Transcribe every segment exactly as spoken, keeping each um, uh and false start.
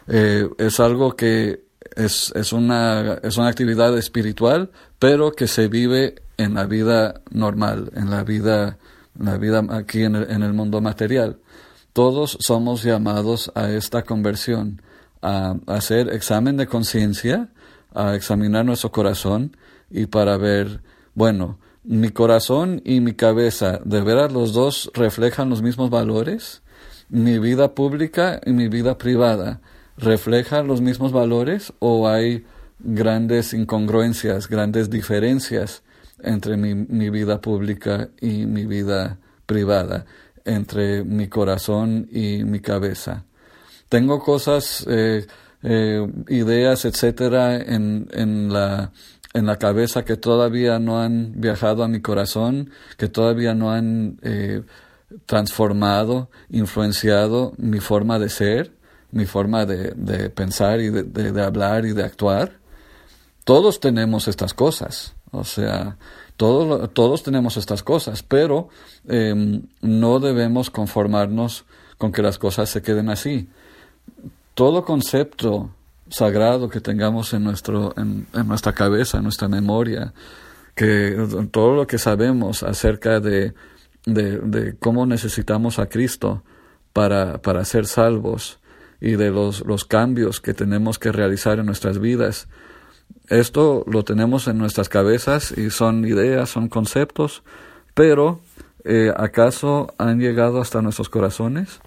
Eh, es algo que es, es una, es una actividad espiritual, pero que se vive en la vida normal, en la vida, en la vida aquí en el, en el mundo material. Todos somos llamados a esta conversión, a, a hacer examen de conciencia, a examinar nuestro corazón y para ver, bueno, mi corazón y mi cabeza, ¿de veras los dos reflejan los mismos valores? ¿Mi vida pública y mi vida privada reflejan los mismos valores o hay grandes incongruencias, grandes diferencias entre mi, mi vida pública y mi vida privada, entre mi corazón y mi cabeza? Tengo cosas, eh, eh, ideas, etcétera, en, en la, en la cabeza que todavía no han viajado a mi corazón, que todavía no han eh, transformado, influenciado mi forma de ser, mi forma de, de pensar y de, de, de hablar y de actuar. Todos tenemos estas cosas, o sea, todos, todos tenemos estas cosas, pero eh, no debemos conformarnos con que las cosas se queden así. Todo concepto sagrado que tengamos en nuestro, en, en nuestra cabeza, en nuestra memoria, que todo lo que sabemos acerca de, de, de cómo necesitamos a Cristo para, para ser salvos y de los, los cambios que tenemos que realizar en nuestras vidas, esto lo tenemos en nuestras cabezas y son ideas, son conceptos, pero eh, ¿acaso han llegado hasta nuestros corazones?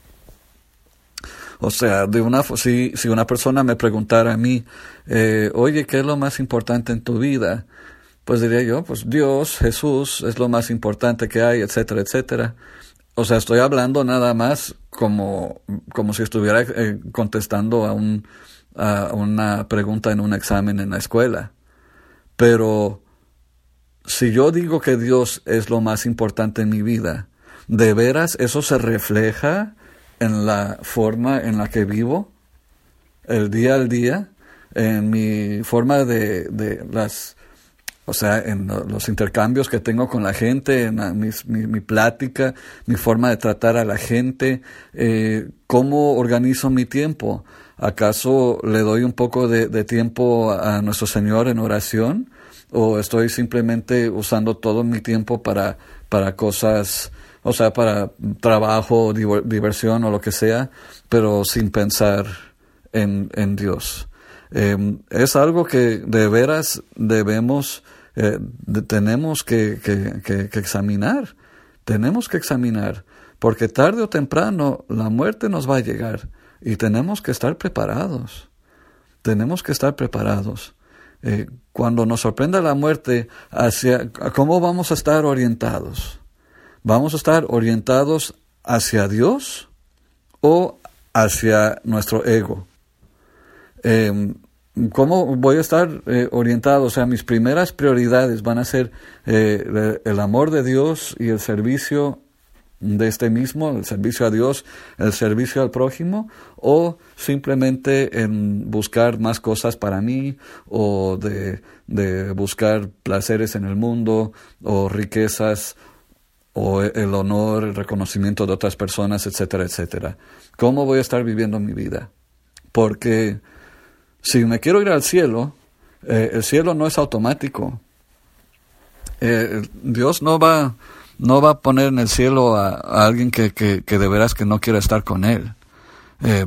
O sea, de una si, si una persona me preguntara a mí, eh, oye, ¿qué es lo más importante en tu vida? Pues diría yo, pues Dios, Jesús, es lo más importante que hay, etcétera, etcétera. O sea, estoy hablando nada más como, como si estuviera eh, contestando a un, a una pregunta en un examen en la escuela. Pero si yo digo que Dios es lo más importante en mi vida, ¿de veras eso se refleja en la forma en la que vivo, el día al día, en mi forma de, de las, o sea, en los intercambios que tengo con la gente, en la, mi, mi, mi plática, mi forma de tratar a la gente, eh, cómo organizo mi tiempo? ¿Acaso le doy un poco de, de tiempo a nuestro Señor en oración? ¿O estoy simplemente usando todo mi tiempo para, para cosas, o sea, para trabajo, diversión o lo que sea, pero sin pensar en, en Dios? Eh, es algo que de veras debemos, eh, de, tenemos que, que, que, que examinar, tenemos que examinar, porque tarde o temprano la muerte nos va a llegar y tenemos que estar preparados, tenemos que estar preparados. Eh, cuando nos sorprenda la muerte, hacia ¿cómo vamos a estar orientados? ¿Vamos a estar orientados hacia Dios o hacia nuestro ego? Eh, ¿Cómo voy a estar eh, orientado? O sea, mis primeras prioridades van a ser eh, el amor de Dios y el servicio de este mismo, el servicio a Dios, el servicio al prójimo, o simplemente en buscar más cosas para mí, o de, de buscar placeres en el mundo, o riquezas, o el honor, el reconocimiento de otras personas, etcétera, etcétera. ¿Cómo voy a estar viviendo mi vida? Porque si me quiero ir al cielo, eh, el cielo no es automático. Eh, Dios no va, no va a poner en el cielo a, a alguien que, que, que de veras que no quiera estar con Él. Eh,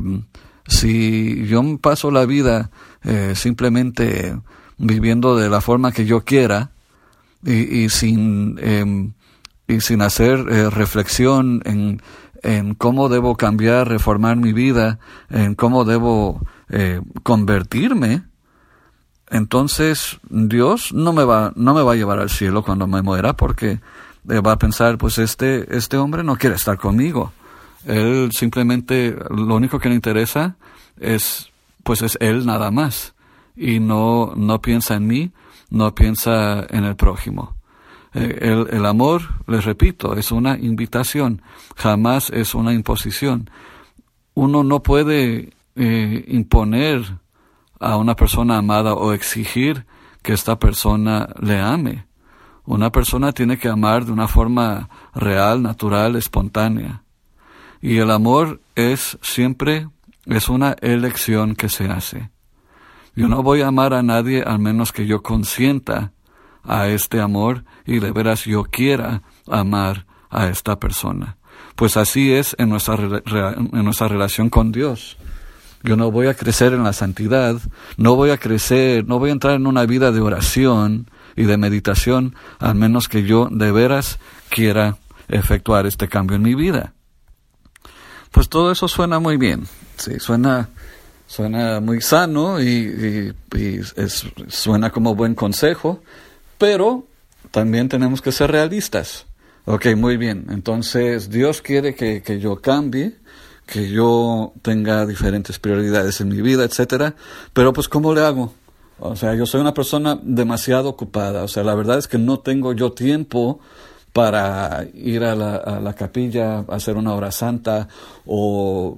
si yo paso la vida eh, simplemente viviendo de la forma que yo quiera y, y sin eh, y sin hacer eh, reflexión en, en cómo debo cambiar, reformar mi vida, en cómo debo eh, convertirme, entonces Dios no me va, no me va a llevar al cielo cuando me muera, porque eh, va a pensar, pues este, este hombre no quiere estar conmigo. Él simplemente, lo único que le interesa es, pues es él nada más, y no, no piensa en mí, no piensa en el prójimo. El, el amor, les repito, es una invitación, jamás es una imposición. Uno no puede eh, imponer a una persona amada o exigir que esta persona le ame. Una persona tiene que amar de una forma real, natural, espontánea. Y el amor es siempre es una elección que se hace. Yo no voy a amar a nadie al menos que yo consienta a este amor y de veras yo quiera amar a esta persona. Pues así es en nuestra, en nuestra relación con Dios. Yo no voy a crecer en la santidad, no voy a crecer, no voy a entrar en una vida de oración y de meditación, al menos que yo de veras quiera efectuar este cambio en mi vida. Pues todo eso suena muy bien, sí, suena, suena muy sano y, y, y es, suena como buen consejo, pero también tenemos que ser realistas. Ok, muy bien, entonces Dios quiere que, que yo cambie, que yo tenga diferentes prioridades en mi vida, etcétera, pero pues ¿cómo le hago? O sea, yo soy una persona demasiado ocupada, o sea, la verdad es que no tengo yo tiempo para ir a la, a la capilla a hacer una hora santa, o,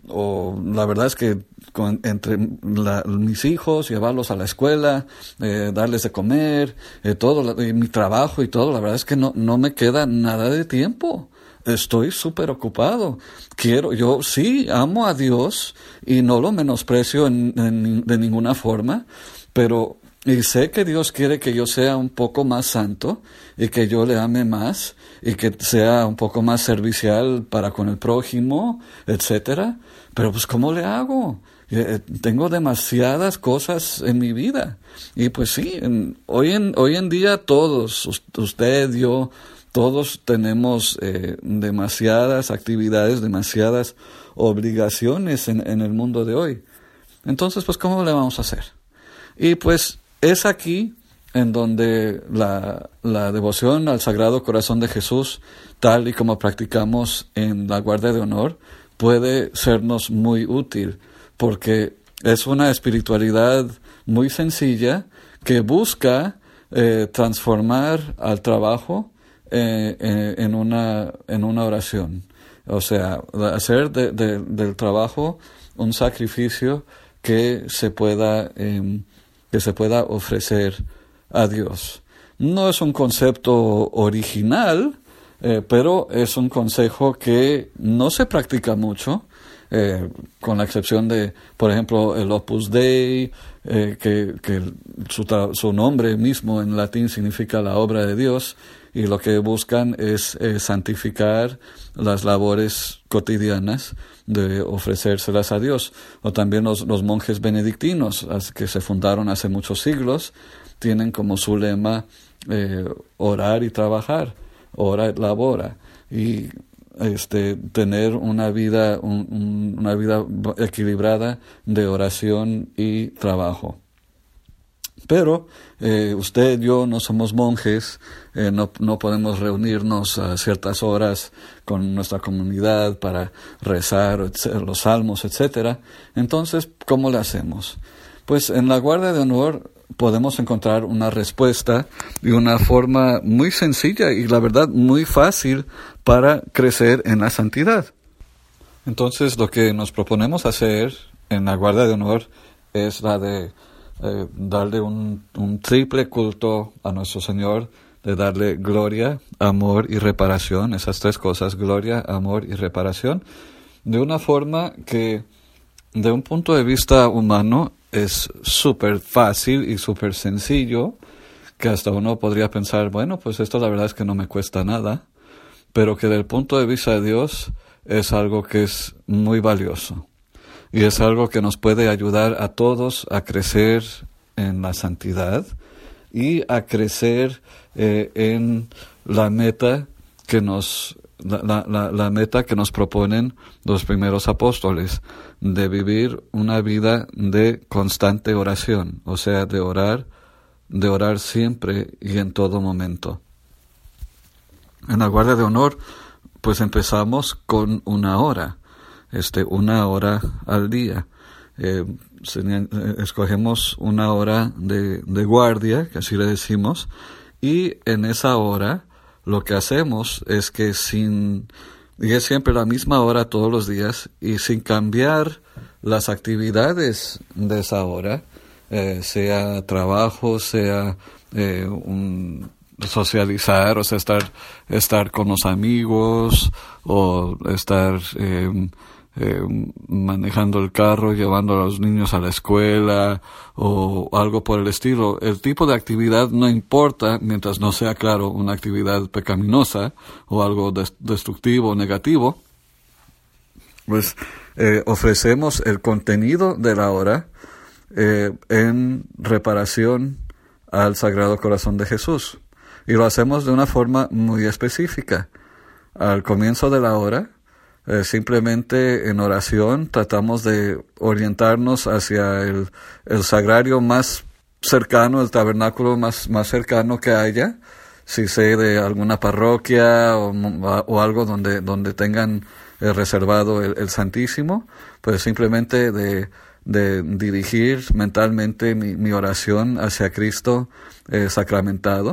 o la verdad es que con, entre la, mis hijos, llevarlos a la escuela, eh, darles de comer, eh, todo, y mi trabajo y todo, la verdad es que no, no me queda nada de tiempo. Estoy súper ocupado. Quiero, yo sí amo a Dios y no lo menosprecio en, en, de ninguna forma, pero y sé que Dios quiere que yo sea un poco más santo y que yo le ame más y que sea un poco más servicial para con el prójimo, etcétera. Pero pues ¿cómo le hago? Eh, tengo demasiadas cosas en mi vida. Y pues sí, en, hoy en hoy en día todos, usted, yo, todos tenemos eh, demasiadas actividades, demasiadas obligaciones en, en el mundo de hoy. Entonces, pues, ¿cómo le vamos a hacer? Y pues es aquí en donde la, la devoción al Sagrado Corazón de Jesús, tal y como practicamos en la Guardia de Honor, puede sernos muy útil, porque es una espiritualidad muy sencilla que busca eh, transformar al trabajo Eh, eh, en una en una oración, o sea, hacer de, de, del trabajo un sacrificio que se pueda eh, que se pueda ofrecer a Dios. No es un concepto original, eh, pero es un consejo que no se practica mucho, eh, con la excepción de, por ejemplo, el Opus Dei, eh, que, que su, su nombre mismo en latín significa la obra de Dios, y lo que buscan es eh, santificar las labores cotidianas de ofrecérselas a Dios. O también los, los monjes benedictinos, que se fundaron hace muchos siglos, tienen como su lema eh, orar y trabajar, ora et labora, y este tener una vida un, un, una vida equilibrada de oración y trabajo. Pero eh, usted y yo no somos monjes, eh, no, no podemos reunirnos a ciertas horas con nuestra comunidad para rezar los salmos, etcétera. Entonces, ¿cómo le hacemos? Pues en la Guardia de Honor podemos encontrar una respuesta y una forma muy sencilla y la verdad muy fácil para crecer en la santidad. Entonces, lo que nos proponemos hacer en la Guardia de Honor es la de Eh, darle un, un triple culto a nuestro Señor, de darle gloria, amor y reparación, esas tres cosas, gloria, amor y reparación, de una forma que, de un punto de vista humano, es súper fácil y súper sencillo, que hasta uno podría pensar, bueno, pues esto la verdad es que no me cuesta nada, pero que del punto de vista de Dios es algo que es muy valioso. Y es algo que nos puede ayudar a todos a crecer en la santidad y a crecer eh, en la meta que nos la, la, la meta que nos proponen los primeros apóstoles, de vivir una vida de constante oración, o sea, de orar, de orar siempre y en todo momento. En la Guardia de Honor, pues empezamos con una hora. Este, una hora al día. Eh, escogemos una hora de, de guardia, que así le decimos, y en esa hora lo que hacemos es que sin, y es siempre la misma hora todos los días, y sin cambiar las actividades de esa hora, eh, sea trabajo, sea eh, un socializar, o sea, estar, estar con los amigos, o estar eh, eh, manejando el carro, llevando a los niños a la escuela o algo por el estilo. El tipo de actividad no importa mientras no sea, claro, una actividad pecaminosa o algo des- destructivo o negativo. Pues eh, ofrecemos el contenido de la hora eh, en reparación al Sagrado Corazón de Jesús. Y lo hacemos de una forma muy específica. Al comienzo de la hora, eh, simplemente en oración tratamos de orientarnos hacia el, el sagrario más cercano, el tabernáculo más, más cercano que haya, si sé de alguna parroquia o, o algo donde, donde tengan eh, reservado el, el Santísimo, pues simplemente de, de dirigir mentalmente mi, mi oración hacia Cristo eh, sacramentado.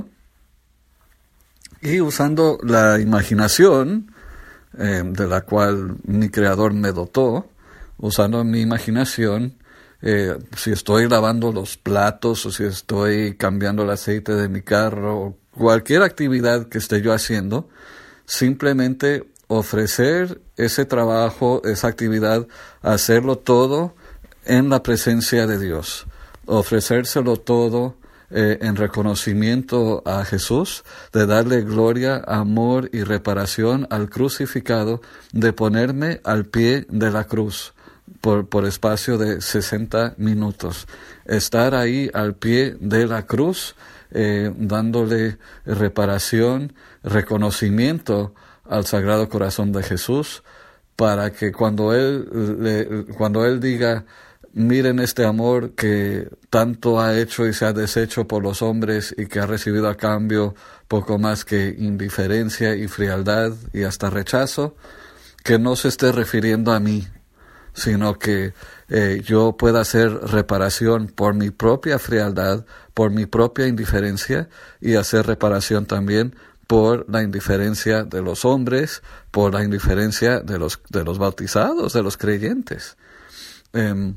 Y usando la imaginación, eh, de la cual mi Creador me dotó, usando mi imaginación, eh, si estoy lavando los platos o si estoy cambiando el aceite de mi carro, o cualquier actividad que esté yo haciendo, simplemente ofrecer ese trabajo, esa actividad, hacerlo todo en la presencia de Dios, ofrecérselo todo Eh, en reconocimiento a Jesús, de darle gloria, amor y reparación al crucificado, de ponerme al pie de la cruz por, por espacio de sesenta minutos. Estar ahí al pie de la cruz, eh, dándole reparación, reconocimiento al Sagrado Corazón de Jesús, para que cuando Él, le, cuando Él diga: miren este amor que tanto ha hecho y se ha deshecho por los hombres y que ha recibido a cambio poco más que indiferencia y frialdad y hasta rechazo, que no se esté refiriendo a mí, sino que eh, yo pueda hacer reparación por mi propia frialdad, por mi propia indiferencia, y hacer reparación también por la indiferencia de los hombres, por la indiferencia de los, de los bautizados, de los creyentes. Eh,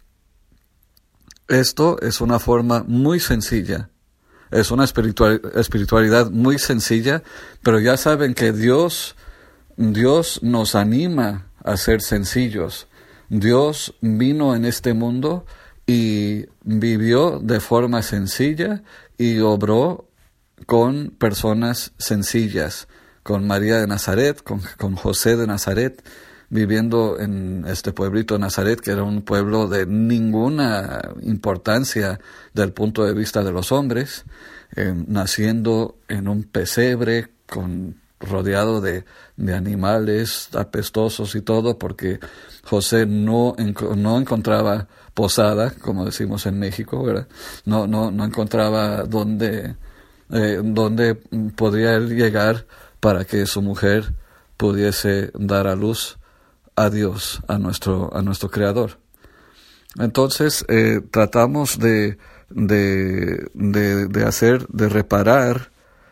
Esto es una forma muy sencilla, es una espiritual, espiritualidad muy sencilla, pero ya saben que Dios, Dios nos anima a ser sencillos. Dios vino en este mundo y vivió de forma sencilla y obró con personas sencillas, con María de Nazaret, con, con José de Nazaret, viviendo en este pueblito de Nazaret, que era un pueblo de ninguna importancia del punto de vista de los hombres, eh, naciendo en un pesebre, con, rodeado de, de animales apestosos y todo, porque José no, no encontraba posada, como decimos en México, ¿verdad? No, no, no encontraba dónde, eh, dónde podría él llegar para que su mujer pudiese dar a luz a Dios, a nuestro, a nuestro Creador. Entonces, eh, tratamos de, de, de, de hacer, de reparar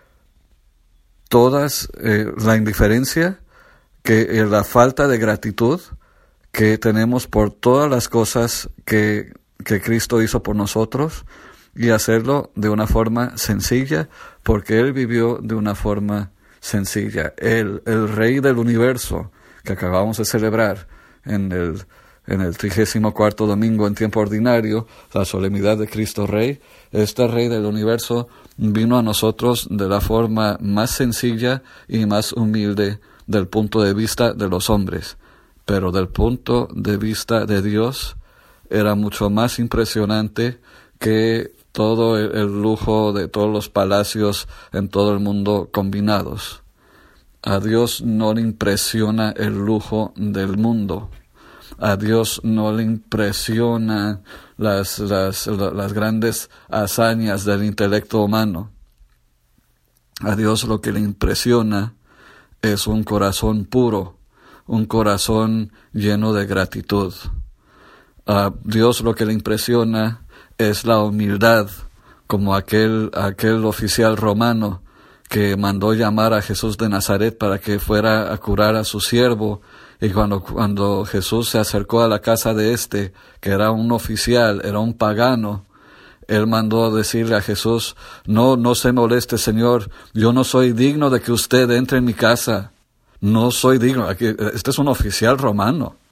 todas, eh, la indiferencia, que eh, la falta de gratitud que tenemos por todas las cosas que, que Cristo hizo por nosotros, y hacerlo de una forma sencilla, porque Él vivió de una forma sencilla. Él, el Rey del Universo, que acabamos de celebrar en el, en el trigésimo cuarto domingo en tiempo ordinario, la solemnidad de Cristo Rey, este Rey del Universo vino a nosotros de la forma más sencilla y más humilde del punto de vista de los hombres, pero del punto de vista de Dios era mucho más impresionante que todo el, el lujo de todos los palacios en todo el mundo combinados. A Dios no le impresiona el lujo del mundo. A Dios no le impresiona las, las, las grandes hazañas del intelecto humano. A Dios lo que le impresiona es un corazón puro, un corazón lleno de gratitud. A Dios lo que le impresiona es la humildad, como aquel, aquel oficial romano que mandó llamar a Jesús de Nazaret para que fuera a curar a su siervo, y cuando, cuando Jesús se acercó a la casa de este, que era un oficial, era un pagano, él mandó decirle a Jesús: no, no se moleste, Señor, yo no soy digno de que usted entre en mi casa, no soy digno. Aquí, este es un oficial romano,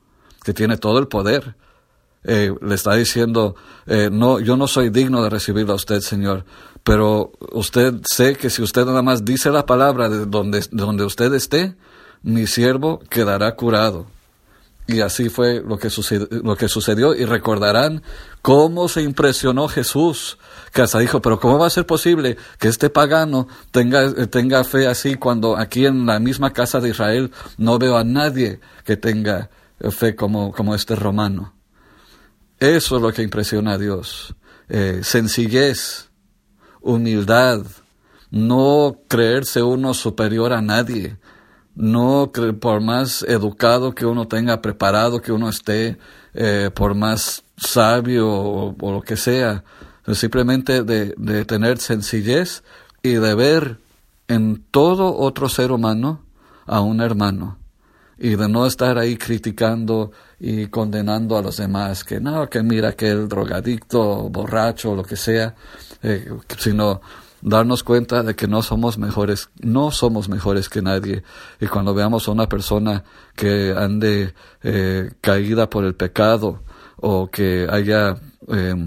que tiene todo el poder. Eh, le está diciendo, eh, no, yo no soy digno de recibirlo a usted, Señor, pero usted sé que si usted nada más dice la palabra de donde, de donde usted esté, mi siervo quedará curado. Y así fue lo que sucedió, lo que sucedió, y recordarán cómo se impresionó Jesús, que hasta dijo, pero ¿cómo va a ser posible que este pagano tenga, tenga fe así cuando aquí en la misma casa de Israel no veo a nadie que tenga fe como, como este romano? Eso es lo que impresiona a Dios. Eh, sencillez, humildad, no creerse uno superior a nadie, no cre- por más educado que uno tenga, preparado que uno esté, eh, por más sabio o, o lo que sea, simplemente de, de tener sencillez y de ver en todo otro ser humano a un hermano. Y de no estar ahí criticando y condenando a los demás, que no, que mira que el drogadicto, borracho, lo que sea, eh, sino darnos cuenta de que no somos mejores, no somos mejores que nadie. Y cuando veamos a una persona que ande eh, caída por el pecado o que haya eh,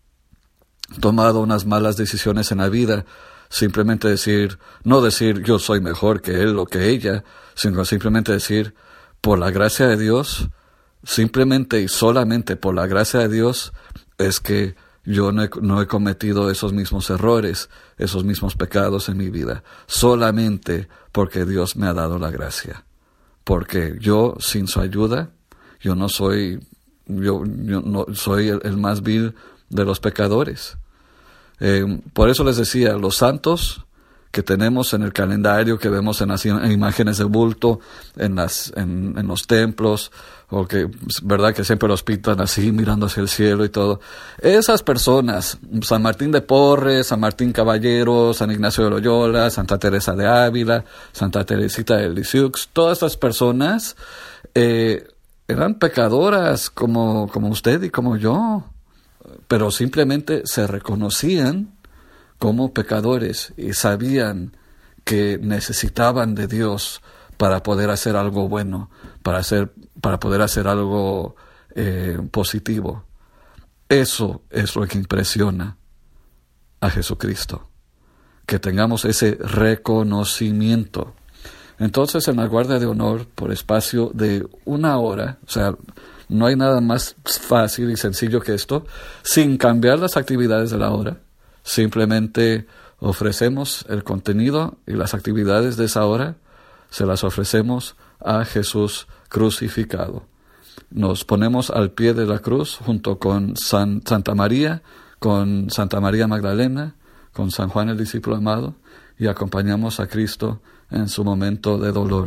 tomado unas malas decisiones en la vida, simplemente decir, no decir yo soy mejor que él o que ella, sino simplemente decir, por la gracia de Dios, simplemente y solamente por la gracia de Dios, es que yo no he, no he cometido esos mismos errores, esos mismos pecados en mi vida, solamente porque Dios me ha dado la gracia. Porque yo, sin su ayuda, yo no soy, yo, yo no soy el, el más vil de los pecadores. Eh, por eso les decía, los santos que tenemos en el calendario, que vemos en las imágenes de bulto, en las, en, en los templos, o que, verdad, que siempre los pintan así, mirando hacia el cielo y todo. Esas personas, San Martín de Porres, San Martín Caballero, San Ignacio de Loyola, Santa Teresa de Ávila, Santa Teresita de Lisieux, todas estas personas, eh, eran pecadoras como, como usted y como yo, pero simplemente se reconocían como pecadores y sabían que necesitaban de Dios para poder hacer algo bueno, para hacer, para poder hacer algo eh, positivo. Eso es lo que impresiona a Jesucristo, que tengamos ese reconocimiento. Entonces, en la guardia de honor, por espacio de una hora, o sea, no hay nada más fácil y sencillo que esto, sin cambiar las actividades de la hora, simplemente ofrecemos el contenido y las actividades de esa hora, se las ofrecemos a Jesús crucificado. Nos ponemos al pie de la cruz junto con San, Santa María, con Santa María Magdalena, con San Juan el discípulo amado, y acompañamos a Cristo en su momento de dolor.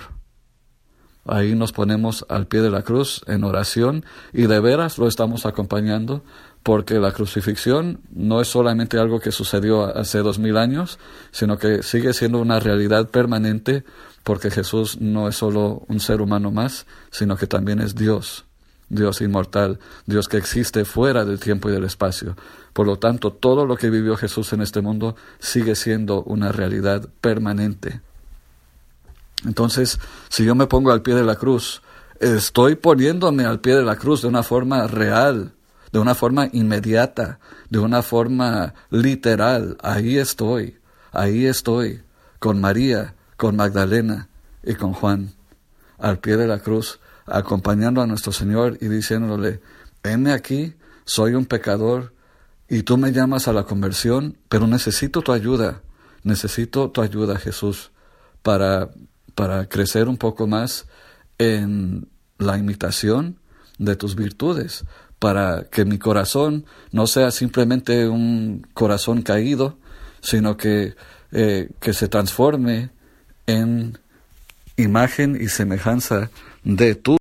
Ahí nos ponemos al pie de la cruz en oración y de veras lo estamos acompañando, porque la crucifixión no es solamente algo que sucedió hace dos mil años, sino que sigue siendo una realidad permanente, porque Jesús no es solo un ser humano más, sino que también es Dios, Dios inmortal, Dios que existe fuera del tiempo y del espacio. Por lo tanto, todo lo que vivió Jesús en este mundo sigue siendo una realidad permanente. Entonces, si yo me pongo al pie de la cruz, estoy poniéndome al pie de la cruz de una forma real, de una forma inmediata, de una forma literal. Ahí estoy, ahí estoy, con María, con Magdalena y con Juan, al pie de la cruz, acompañando a nuestro Señor y diciéndole, heme aquí, soy un pecador y tú me llamas a la conversión, pero necesito tu ayuda, necesito tu ayuda, Jesús, para, para crecer un poco más en la imitación de tus virtudes, para que mi corazón no sea simplemente un corazón caído, sino que, eh, que se transforme en imagen y semejanza de tu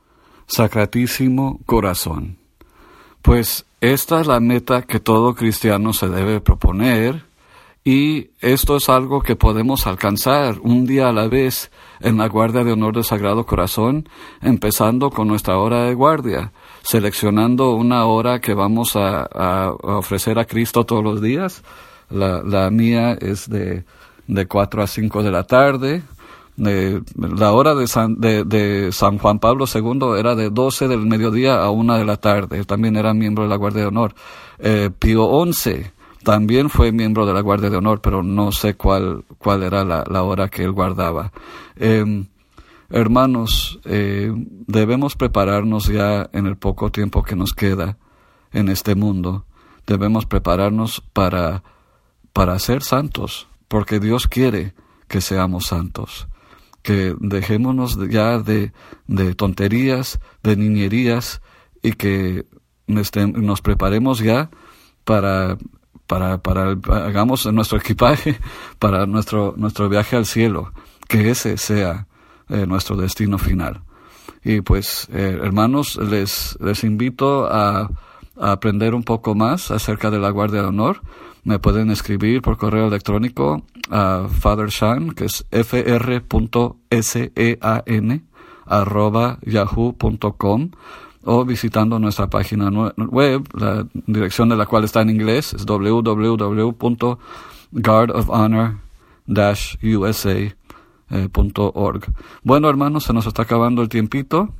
sacratísimo corazón. Pues esta es la meta que todo cristiano se debe proponer, y esto es algo que podemos alcanzar un día a la vez en la guardia de honor del Sagrado Corazón, empezando con nuestra hora de guardia, seleccionando una hora que vamos a, a, a ofrecer a Cristo todos los días. La, la mía es de, de cuatro a cinco de la tarde, Eh, la hora de San, de, de San Juan Pablo segundo era de doce del mediodía a una de la tarde. Él también era miembro de la Guardia de Honor. Eh, Pío once también fue miembro de la Guardia de Honor, pero no sé cuál, cuál era la, la hora que él guardaba. Eh, hermanos, eh, debemos prepararnos ya en el poco tiempo que nos queda en este mundo. Debemos prepararnos para, para ser santos, porque Dios quiere que seamos santos. Que dejémonos ya de, de tonterías, de niñerías, y que este, nos preparemos ya para, para, para, hagamos nuestro equipaje para nuestro, nuestro viaje al cielo, que ese sea eh, nuestro destino final. Y pues, eh, hermanos, les, les invito a, a aprender un poco más acerca de la Guardia de Honor. Me pueden escribir por correo electrónico a Father Sean, que es f r punto sean arroba yahoo punto com, o visitando nuestra página web, la dirección de la cual está en inglés, es w w w punto guard of honor dash u s a punto org. Bueno, hermanos, se nos está acabando el tiempito.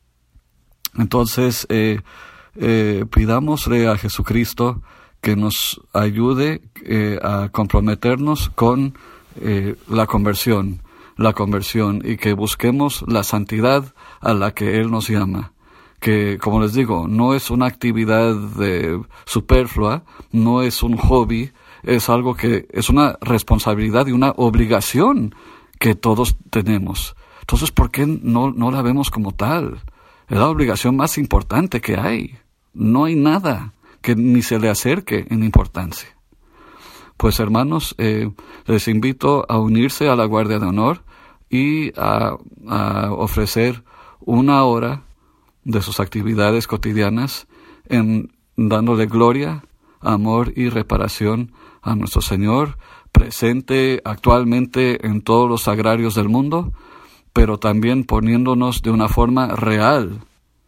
Entonces, eh, eh, pidámosle a Jesucristo que nos ayude eh, a comprometernos con eh, la conversión, la conversión, y que busquemos la santidad a la que Él nos llama. Que, como les digo, no es una actividad eh, superflua, no es un hobby, es algo que es una responsabilidad y una obligación que todos tenemos. Entonces, ¿por qué no, no la vemos como tal? Es la obligación más importante que hay. No hay nada que ni se le acerque en importancia. Pues, hermanos, eh, les invito a unirse a la Guardia de Honor y a, a ofrecer una hora de sus actividades cotidianas en dándole gloria, amor y reparación a nuestro Señor, presente actualmente en todos los sagrarios del mundo, pero también poniéndonos de una forma real,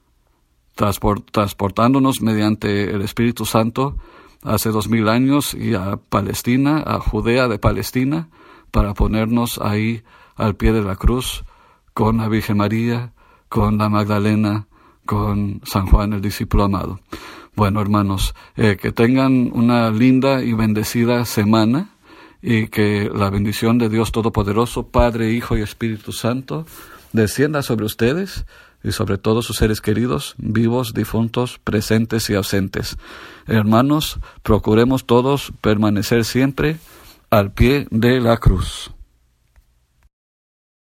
transportándonos mediante el Espíritu Santo hace dos mil años y a Palestina, a Judea de Palestina, para ponernos ahí al pie de la cruz con la Virgen María, con la Magdalena, con San Juan el discípulo amado. Bueno, hermanos, eh, que tengan una linda y bendecida semana, y que la bendición de Dios Todopoderoso, Padre, Hijo y Espíritu Santo, descienda sobre ustedes y sobre todos sus seres queridos, vivos, difuntos, presentes y ausentes. Hermanos, procuremos todos permanecer siempre al pie de la cruz.